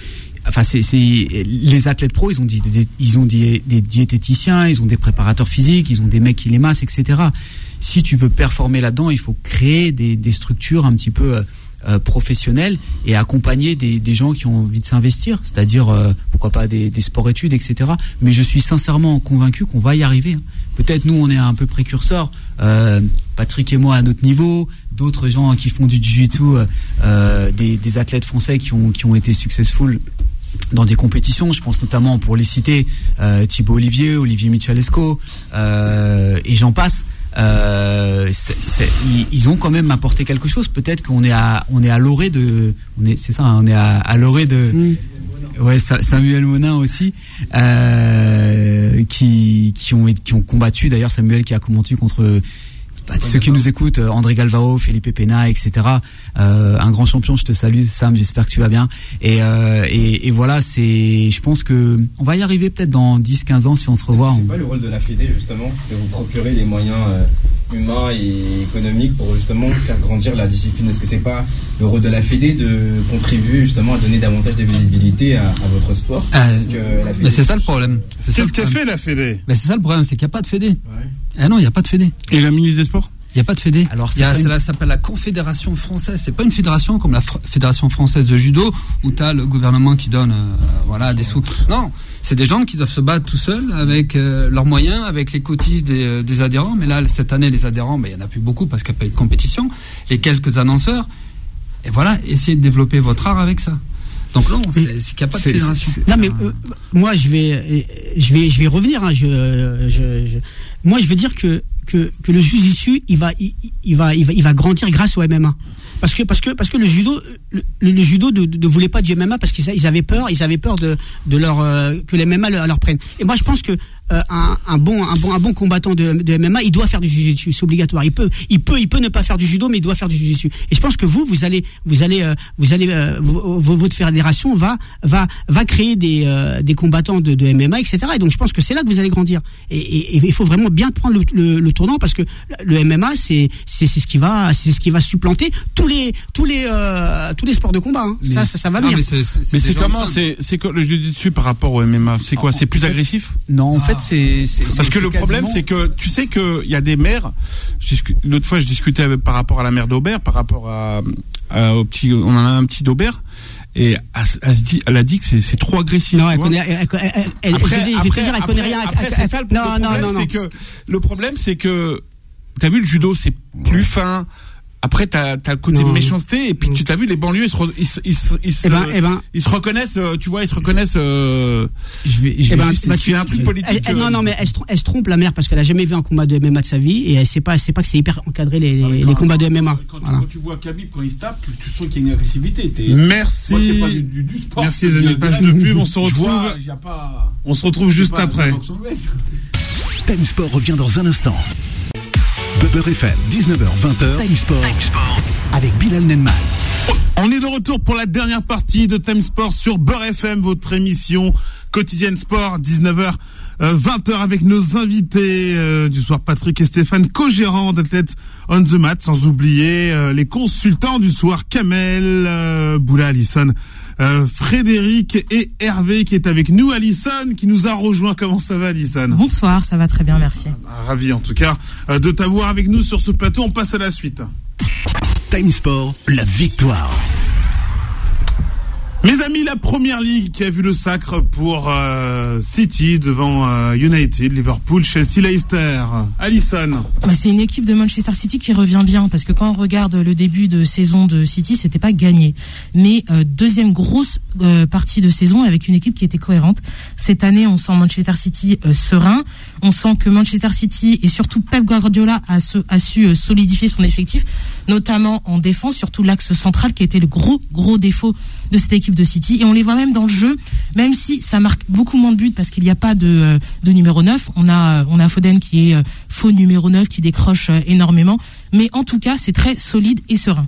Les athlètes pros, ils ont des diététiciens, ils ont des préparateurs physiques, ils ont des mecs qui les massent, etc. Si tu veux performer là-dedans, il faut créer des structures un petit peu professionnels et accompagner des gens qui ont envie de s'investir, c'est-à-dire pourquoi pas des sports-études, etc. Mais je suis sincèrement convaincu qu'on va y arriver. Peut-être nous on est un peu précurseurs, Patrick et moi à notre niveau, d'autres gens qui font du jiu-jitsu, des athlètes français qui ont été successful dans des compétitions, je pense notamment pour les citer, Thibaut Olivier Michalesco, et j'en passe. Ils ont quand même apporté quelque chose. Peut-être qu'on est à l'orée de, on est à l'orée de, Samuel Monin aussi, qui ont combattu. D'ailleurs, Samuel qui a combattu contre ceux qui nous écoutent, André Galvao, Felipe Pena, etc. Un grand champion, je te salue Sam, j'espère que tu vas bien. Et voilà, je pense que on va y arriver peut-être dans 10-15 ans si on se revoit. C'est pas le rôle de la Fédé justement de vous procurer les moyens humains et économiques pour justement faire grandir la discipline? Est-ce que c'est pas le rôle de la Fédé de contribuer justement à donner davantage de visibilité à votre sport? Mais c'est ça le problème. Qu'est-ce qu'a fait la Fédé? C'est ça le problème, c'est qu'il n'y a pas de Fédé. Ah non, il n'y a pas de Fédé. Et la ministre des Sports? Il n'y a pas de fédé. Alors, ça s'appelle la Confédération française. C'est pas une fédération comme la Fédération française de judo où tu as le gouvernement qui donne des sous. Non, c'est des gens qui doivent se battre tout seuls avec leurs moyens, avec les cotises des adhérents. Mais là, cette année, les adhérents, il y en a plus beaucoup parce qu'il n'y a pas eu de compétition. Les quelques annonceurs. Et voilà, essayez de développer votre art avec ça. Donc non, c'est qu'il n'y a pas de fédération. Non mais moi je vais revenir. Moi je veux dire que le jiu-jitsu il va grandir grâce au MMA. Parce que le judo ne voulait pas du MMA parce qu'ils avaient peur de leur que les MMA leur prennent. Et moi je pense que un bon combattant de MMA, il doit faire du jiu-jitsu, c'est obligatoire. Il peut ne pas faire du judo, mais il doit faire du jiu-jitsu. Et je pense que vous allez votre fédération va créer des combattants de MMA, etc. Et donc je pense que c'est là que vous allez grandir. Et il faut vraiment bien prendre le tournant parce que le MMA c'est ce qui va supplanter tous les sports de combat. Hein. Ça va venir. Mais c'est comment c'est que le jiu-jitsu par rapport au MMA, c'est quoi? C'est plus agressif? Non, en fait parce que le problème c'est que tu sais que il y a des maires. L'autre fois je discutais par rapport à la maire d'Aubert, par rapport au petit, on en a un petit d'Aubert. Et elle a dit que c'est trop agressif. Non, elle connaît rien. C'est ça le problème, c'est que t'as vu le judo, c'est plus fin. Après, t'as le côté méchanceté, et puis tu t'as vu les banlieues, ils se reconnaissent, tu vois, ils se reconnaissent. Tu un truc politique. Non, mais elle se trompe la mère parce qu'elle a jamais vu un combat de MMA de sa vie et elle sait pas que c'est hyper encadré les combats de MMA. Quand tu vois Khabib quand il se tape, tu sens qu'il y a une agressivité. Merci. Du sport. Merci les amis. Page de pub, on se retrouve juste après. Time Sport revient dans un instant. Beurre FM, 19h-20h, Time Sport, avec Bilal Nenman. On est de retour pour la dernière partie de Time Sport sur Beurre FM, votre émission quotidienne sport, 19h-20h, avec nos invités du soir, Patrick et Stéphane, co-gérants d'Athlètes on the Mat, sans oublier les consultants du soir, Kamel, Boula, Alison, Frédéric et Hervé qui est avec nous. Alison qui nous a rejoint. Comment ça va, Alison? Bonsoir, ça va très bien, merci. Ravi en tout cas de t'avoir avec nous sur ce plateau. On passe à la suite. Time Sport, la victoire. Mes amis, la Première Ligue qui a vu le sacre pour City devant United, Liverpool, Chelsea, Leicester. Alison. C'est une équipe de Manchester City qui revient bien parce que quand on regarde le début de saison de City, c'était pas gagné. Mais deuxième grosse partie de saison avec une équipe qui était cohérente. Cette année, on sent Manchester City serein. On sent que Manchester City et surtout Pep Guardiola a su solidifier son effectif, notamment en défense, surtout l'axe central qui était le gros défaut de cette équipe de City. Et on les voit même dans le jeu, même si ça marque beaucoup moins de buts parce qu'il n'y a pas de numéro 9. On a Foden qui est faux numéro 9, qui décroche énormément. Mais en tout cas, c'est très solide et serein.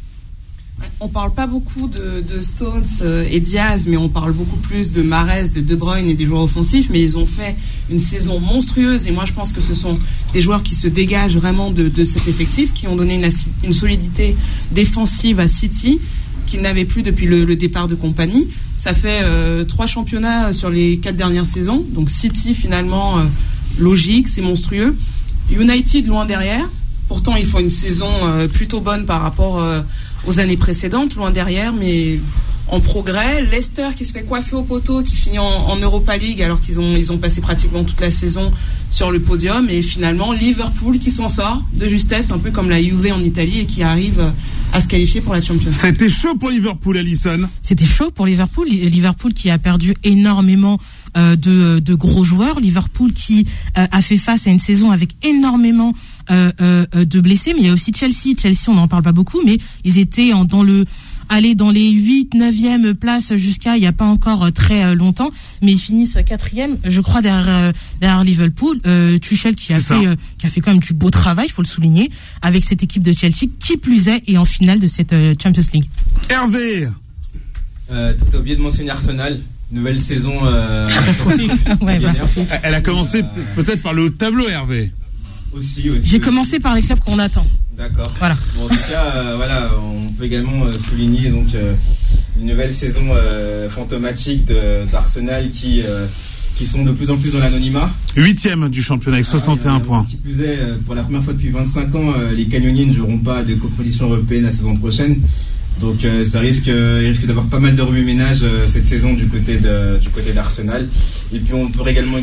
On parle pas beaucoup de Stones et Diaz, mais on parle beaucoup plus de Mahrez, de Bruyne et des joueurs offensifs. Mais ils ont fait une saison monstrueuse et moi je pense que ce sont des joueurs qui se dégagent vraiment de cet effectif, qui ont donné une solidité défensive à City qu'ils n'avaient plus depuis le départ de Kompany. Ça fait 3 championnats sur les 4 dernières saisons. Donc City finalement logique, c'est monstrueux. United loin derrière. Pourtant ils font une saison plutôt bonne par rapport aux années précédentes, loin derrière, mais en progrès. Leicester qui se fait coiffer au poteau, qui finit en Europa League alors qu'ils ont passé pratiquement toute la saison sur le podium. Et finalement, Liverpool qui s'en sort de justesse, un peu comme la Juve en Italie, et qui arrive à se qualifier pour la Champions League. C'était chaud pour Liverpool, Alison. C'était chaud pour Liverpool. Liverpool qui a perdu énormément de gros joueurs. Liverpool qui a fait face à une saison avec énormément de blessés, mais il y a aussi Chelsea, on n'en parle pas beaucoup, mais ils étaient dans les 8, 9e places jusqu'à il n'y a pas encore très longtemps, mais ils finissent 4e, je crois, derrière Liverpool. Tuchel qui a fait quand même du beau travail, il faut le souligner, avec cette équipe de Chelsea, qui plus est en finale de cette Champions League. Hervé, t'as oublié de mentionner Arsenal. Nouvelle saison. Ouais, elle a commencé peut-être par le haut de tableau, Hervé. Aussi. J'ai commencé par les clubs qu'on attend. D'accord. Voilà. Bon, en tout cas, on peut également souligner donc une nouvelle saison fantomatique d'Arsenal qui sont de plus en plus dans l'anonymat. 8e du championnat avec 61 points. Qui plus est, pour la première fois depuis 25 ans, les Canoniers ne joueront pas de compétition européenne la saison prochaine. Donc ça risque d'avoir pas mal de remue-ménage cette saison du côté d'Arsenal. Et puis on pourrait également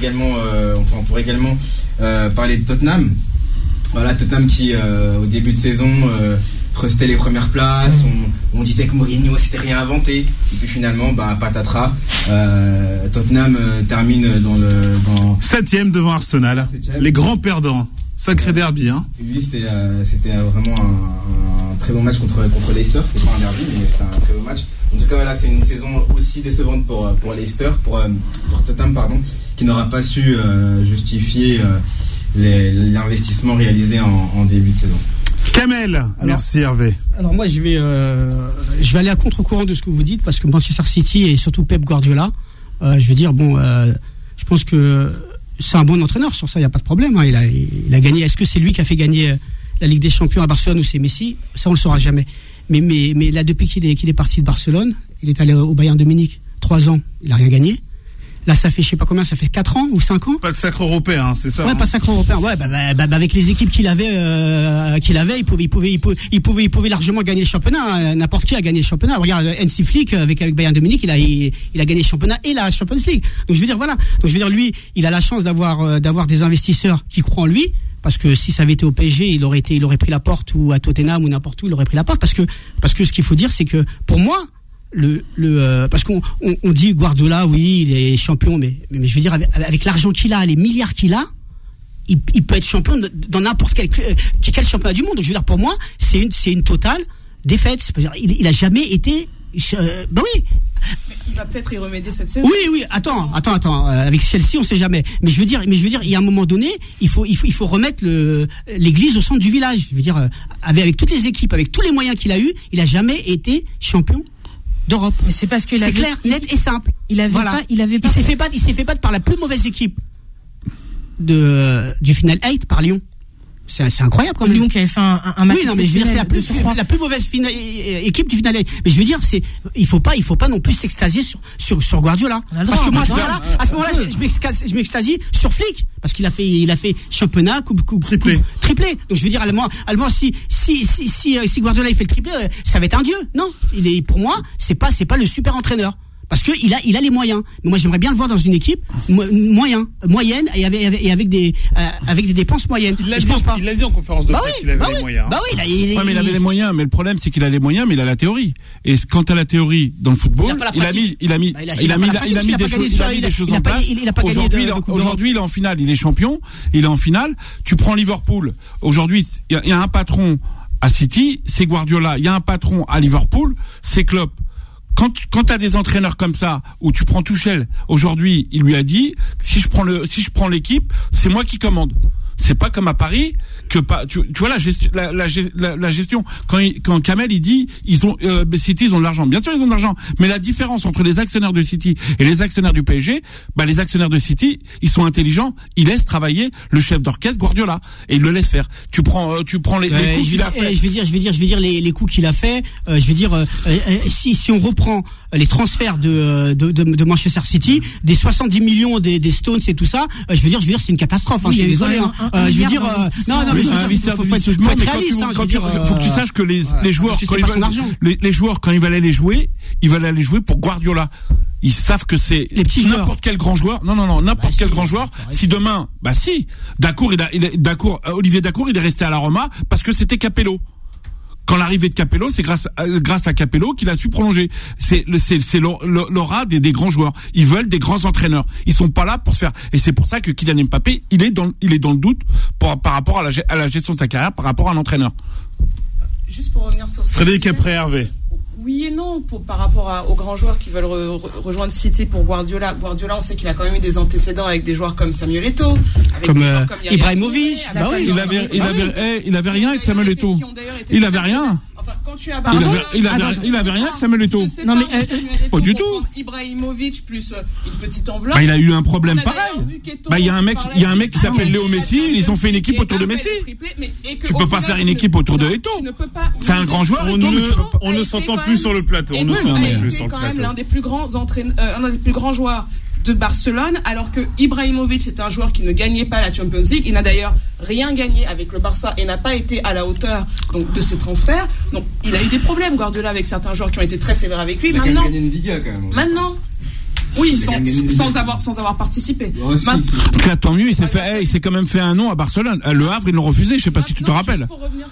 parler de Tottenham. Voilà, Tottenham qui au début de saison trustait les premières places. On disait que Mourinho s'était rien inventé. Et puis finalement, patatras. Tottenham termine dans 7e devant Arsenal. 7e. Les grands perdants. Sacré derby, hein. Oui, c'était vraiment un très bon match contre Leicester. C'était pas un derby, mais c'était un très bon match. En tout cas, voilà, c'est une saison aussi décevante pour Leicester, pour Tottenham, qui n'aura pas su justifier l'investissement réalisé en début de saison. Kamel, merci Hervé. Alors moi, je vais aller à contre-courant de ce que vous dites, parce que Manchester City et surtout Pep Guardiola, je veux dire, je pense que c'est un bon entraîneur, sur ça il n'y a pas de problème, hein. Il a gagné. Est-ce que c'est lui qui a fait gagner la Ligue des Champions à Barcelone ou c'est Messi? Ça on le saura jamais. Mais là, depuis qu'il est parti de Barcelone, il est allé au Bayern de Munich, 3 ans, il n'a rien gagné. Là, ça fait, je sais pas combien, ça fait 4 ans ou 5 ans. Pas de sacre européen, c'est ça. Ouais, pas de sacre européen. Ouais, avec les équipes qu'il avait, il pouvait largement gagner le championnat. N'importe qui a gagné le championnat. Regarde, Hansi Flick, avec Bayern de Munich, il a gagné le championnat et la Champions League. Donc, je veux dire, voilà. Donc, je veux dire, lui, il a la chance d'avoir des investisseurs qui croient en lui. Parce que si ça avait été au PSG, il aurait pris la porte, ou à Tottenham ou n'importe où, il aurait pris la porte. Parce que ce qu'il faut dire, c'est que, pour moi, parce qu'on dit Guardiola, oui, il est champion, mais je veux dire, avec l'argent qu'il a, les milliards qu'il a, il peut être champion dans n'importe quel championnat du monde. Donc je veux dire, pour moi, c'est une totale défaite. C'est-à-dire, il a jamais été, oui. Il va peut-être y remédier cette saison. Oui. Attends. Avec Chelsea, on sait jamais. Mais je veux dire, il y a un moment donné, il faut remettre l'église au centre du village. Je veux dire, avec toutes les équipes, avec tous les moyens qu'il a eu, il a jamais été champion d'Europe. Mais c'est parce que c'est clair, net et simple. Il s'est fait battre par la plus mauvaise équipe du Final 8 par Lyon. C'est incroyable quand même. Lyon qui avait fait un match. Oui, non, mais je veux dire, c'est la plus mauvaise équipe du Final 8. Mais je veux dire, il faut pas non plus s'extasier sur Guardiola. Parce que moi, à ce moment-là, je m'extasie sur Flick. Parce qu'il a fait championnat, coupe triplé. Donc je veux dire, allemand, si Guardiola il fait le triplé, ça va être un dieu. Non, pour moi, c'est pas le super entraîneur. parce que il a les moyens. Mais moi, j'aimerais bien le voir dans une équipe moyenne et avec des dépenses moyennes. Il l'a dit en conférence de presse qu'il avait les moyens. Mais il avait les moyens, mais le problème c'est qu'il a les moyens, mais il a la théorie. Et quant à la théorie dans le football, il a mis des choses en place. Aujourd'hui, il est en finale, il est champion, il est en finale. Tu prends Liverpool. Aujourd'hui, il y a un patron à City, c'est Guardiola. Il y a un patron à Liverpool, c'est Klopp. Quand t'as des entraîneurs comme ça, où tu prends Tuchel, aujourd'hui, il lui a dit, si je prends l'équipe, c'est moi qui commande. C'est pas comme à Paris tu vois la gestion quand Kamel il dit City ils ont de l'argent, bien sûr ils ont de l'argent, mais la différence entre les actionnaires de City et les actionnaires du PSG, les actionnaires de City ils sont intelligents, ils laissent travailler le chef d'orchestre Guardiola et ils le laissent faire. Tu prends les coups qu'il a fait. Je vais dire les coups qu'il a fait. Si on reprend les transferts de Manchester City, des 70 millions des Stones et tout ça, je veux dire c'est une catastrophe. Je suis désolé. Je veux dire, faut être réaliste. Faut que tu saches que les joueurs, quand ils veulent aller jouer, ils veulent aller jouer pour Guardiola. Ils savent que c'est n'importe quel grand joueur. N'importe quel grand joueur. Si demain, Olivier Dacour, il est resté à la Roma parce que c'était Capello. Quand l'arrivée de Capello, c'est grâce à Capello qu'il a su prolonger. C'est l'aura des grands joueurs. Ils veulent des grands entraîneurs. Ils sont pas là pour se faire. Et c'est pour ça que Kylian Mbappé, il est dans le doute par rapport à la gestion de sa carrière, par rapport à l'entraîneur. Juste pour revenir sur ce Frédéric après Hervé. Oui et non, par rapport aux grands joueurs qui veulent rejoindre City pour Guardiola. Guardiola, on sait qu'il a quand même eu des antécédents avec des joueurs comme Samuel Eto'o, comme Ibrahimovic. Il avait rien avec Samuel Eto'o. Il avait rien. Enfin, quand tu as il avait rien avec Samuel Eto'o. Non mais pas du tout. Ibrahimovic plus une petite enveloppe. Il a eu un problème pareil. Il y a un mec qui s'appelle Léo Messi, ils ont fait une équipe autour de Messi. Tu peux pas faire une équipe autour de Eto'o. C'est un grand joueur. On ne s'entend plus sur le plateau. On ne s'entend plus sur le plateau. Quand même l'un des plus grands un des plus grands joueurs de Barcelone, alors que Ibrahimovic est un joueur qui ne gagnait pas la Champions League. Il n'a d'ailleurs rien gagné avec le Barça et n'a pas été à la hauteur de ses transferts. Donc il a eu des problèmes, Guardiola, avec certains joueurs qui ont été très sévères avec lui. Il a gagné une Liga quand même. Maintenant. Oui, sans avoir participé. Là, tant mieux, il s'est quand même fait un nom à Barcelone. Le Havre, ils l'ont refusé, je sais pas si tu te rappelles.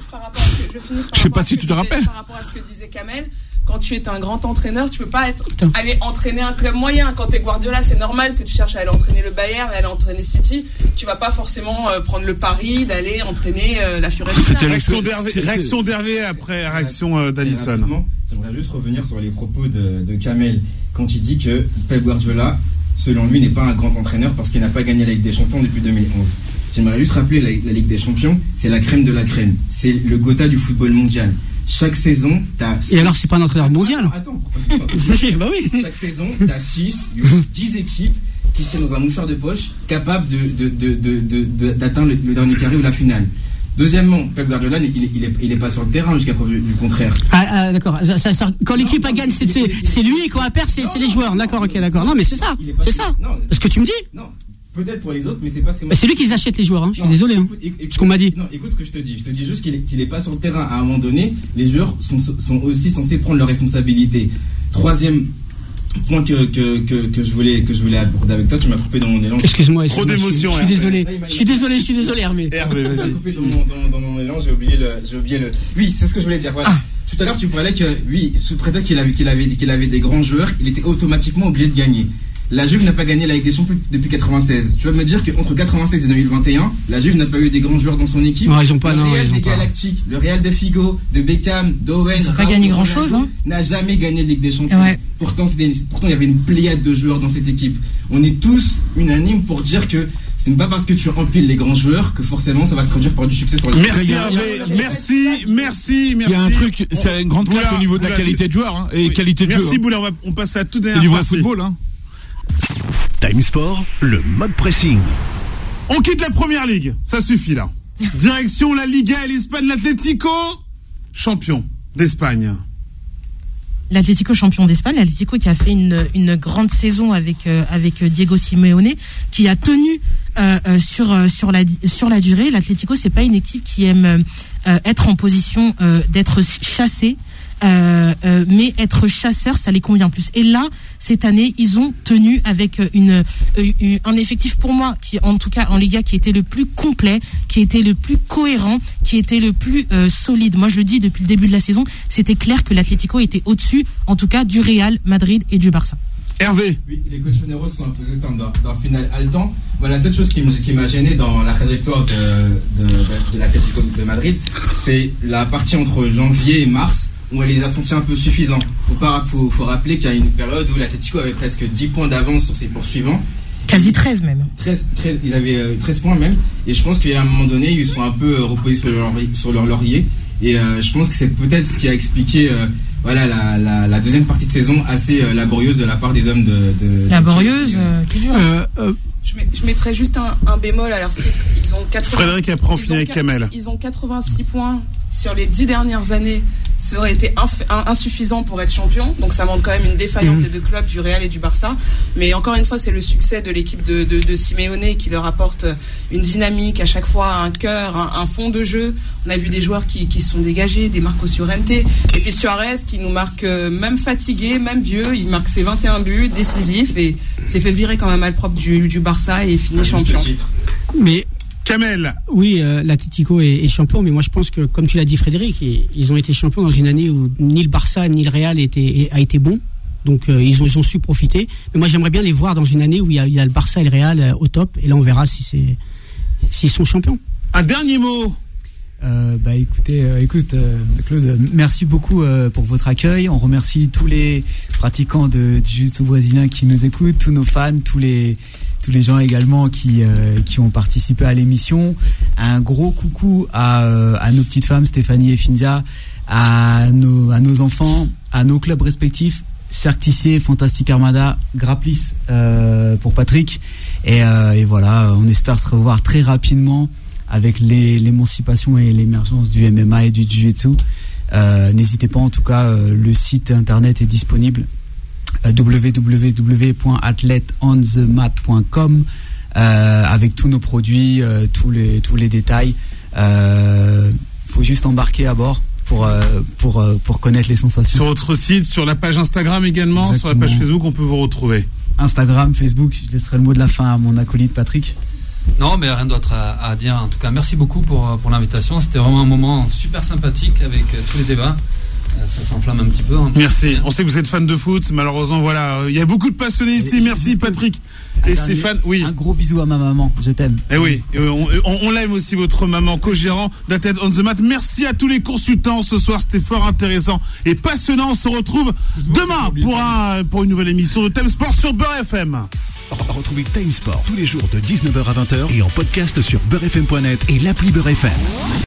Je sais pas si tu te rappelles. Par rapport à ce que disait Kamel, quand tu es un grand entraîneur, tu peux pas aller entraîner un club moyen. Quand tu es Guardiola, c'est normal que tu cherches à aller entraîner le Bayern, aller entraîner City. Tu vas pas forcément prendre le pari d'aller entraîner la Fiorentina. Réaction d'Hervé après réaction d'Alisson. J'aimerais juste revenir sur les propos de Kamel quand il dit que Pep Guardiola, selon lui, n'est pas un grand entraîneur parce qu'il n'a pas gagné la Ligue des Champions depuis 2011. J'aimerais juste rappeler la Ligue des Champions, c'est la crème de la crème. C'est le Gotha du football mondial. Chaque saison, Et alors, c'est pas un entraîneur mondial? Attends. Bah oui. Chaque saison, t'as 10 équipes qui se tiennent dans un mouchoir de poche, capables d'atteindre le dernier carré ou la finale. Deuxièmement, Pep Guardiola, il est pas sur le terrain jusqu'à preuve du contraire. D'accord. Quand l'équipe gagne, c'est lui, et quand elle perd, c'est les joueurs. D'accord, ok, d'accord. Non, mais c'est ça. C'est ça. Ce que tu me dis? Non. Peut-être pour les autres, mais c'est pas ce que c'est lui qui achète les joueurs, hein. Je suis désolé. Ce qu'on m'a dit. Non, écoute ce que je te dis. Je te dis juste qu'il est pas sur le terrain. À un moment donné, les joueurs sont aussi censés prendre leurs responsabilités. Troisième point que je voulais aborder avec toi, tu m'as coupé dans mon élan. Excuse-moi. Trop d'émotion. Je suis désolé, Hervé. Hervé, vas-y. Tu m'as coupé dans mon élan, j'ai oublié le. Oui, c'est ce que je voulais dire. Voilà. Tout à l'heure, tu parlais que, oui, sous prétexte qu'il avait des grands joueurs, il était automatiquement obligé de gagner. La Juve n'a pas gagné la Ligue des Champions depuis 96. Tu vas me dire qu'entre 96 et 2021, la Juve n'a pas eu des grands joueurs dans son équipe. Non, ils ont pas, le Real des Galactiques, le Real de Figo, de Beckham, d'Owen, ils n'ont pas gagné grand chose, hein. N'a jamais gagné la Ligue des Champions. Ouais. Pourtant, il y avait une pléiade de joueurs dans cette équipe. On est tous unanimes pour dire que ce n'est pas parce que tu empiles les grands joueurs que forcément ça va se traduire par du succès sur les Merci. Il y a un truc, c'est une grande classe au niveau de la qualité de joueur, hein, et oui. qualité de jeu. Merci Boula, on passe à tout dernière. C'est du vrai football, hein. Time Sport, le mode pressing. On quitte la première ligue, ça suffit là. Direction la Liga et l'Espagne, l'Atlético, champion d'Espagne. L'Atlético champion d'Espagne, l'Atlético qui a fait une grande saison avec Diego Simeone, qui a tenu sur la durée. L'Atlético, c'est pas une équipe qui aime être en position d'être chassée. mais être chasseur, ça les convient plus. Et là, cette année, ils ont tenu avec un effectif pour moi qui, en tout cas en Liga, qui était le plus complet, qui était le plus cohérent, qui était le plus solide. Moi, je le dis depuis le début de la saison, c'était clair que l'Atlético était au-dessus, en tout cas, du Real Madrid et du Barça. Hervé. Oui, les coachs généraux sont imposés dans le final haletant. Voilà, la seule chose qui m'a gêné dans la trajectoire de l'Atlético de Madrid, c'est la partie entre janvier et mars, où elle les a sentis un peu suffisants. Faut rappeler qu'il y a une période où l'Atlético avait presque 10 points d'avance sur ses poursuivants. Quasi 13 même. 13, ils avaient 13 points même. Et je pense qu'à un moment donné, ils sont un peu reposés sur leur laurier. Et je pense que c'est peut-être ce qui a expliqué la deuxième partie de saison assez laborieuse de la part des hommes de laborieuse, je mettrais juste un bémol à leur titre. Ils ont Frédéric apprend fini avec Kamel. Ils ont 86 points sur les 10 dernières années. Ça aurait été insuffisant pour être champion. Donc ça montre quand même une défaillance des deux clubs, du Real et du Barça. Mais encore une fois, c'est le succès de l'équipe de Simeone qui leur apporte une dynamique à chaque fois, un cœur, un fond de jeu. On a vu des joueurs qui se sont dégagés, des Marcos Llorente. Et puis Suarez qui nous marque, même fatigué, même vieux, il marque ses 21 buts, décisifs. Et s'est fait virer quand même malpropre du Barça et finit champion. Mais Kamel. Oui, l'Atlético est champion, mais moi je pense que, comme tu l'as dit Frédéric, ils ont été champions dans une année où ni le Barça ni le Real a été bon. Donc ils ont su profiter. Mais moi j'aimerais bien les voir dans une année où il y a le Barça et le Real au top. Et là on verra s'ils sont champions. Un dernier mot. Écoute, Claude, merci beaucoup pour votre accueil. On remercie tous les pratiquants de jiu-jitsu brésilien qui nous écoutent, tous nos fans, tous les gens également qui ont participé à l'émission. Un gros coucou à nos petites femmes Stéphanie et Findia, à nos enfants, à nos clubs respectifs, Cercle Tissier, Fantastic Armada, Grapplis pour Patrick. Et voilà, on espère se revoir très rapidement avec l'émancipation et l'émergence du MMA et du jiu-jitsu. N'hésitez pas, en tout cas, le site internet est disponible, www.athleteonthemat.com, avec tous nos produits, tous les détails. Faut juste embarquer à bord pour connaître les sensations. Sur votre site, sur la page Instagram également. Exactement. Sur la page Facebook, on peut vous retrouver. Instagram, Facebook, je laisserai le mot de la fin à mon acolyte Patrick. Non, mais rien d'autre à dire. En tout cas, merci beaucoup pour l'invitation. C'était vraiment un moment super sympathique avec tous les débats. Ça s'enflamme un petit peu. Merci. On sait que vous êtes fan de foot. Malheureusement, voilà, il y a beaucoup de passionnés ici. Merci Patrick et Stéphane. Oui. Un gros bisou à ma maman. Je t'aime. Et oui, on l'aime aussi, votre maman, co-gérant d'Athlete on the Mat. Merci à tous les consultants ce soir. C'était fort intéressant et passionnant. On se retrouve demain pour une nouvelle émission de Thème Sport sur Beurre FM. Retrouvez Time Sport tous les jours de 19h à 20h et en podcast sur beurrefm.net et l'appli Beurre FM.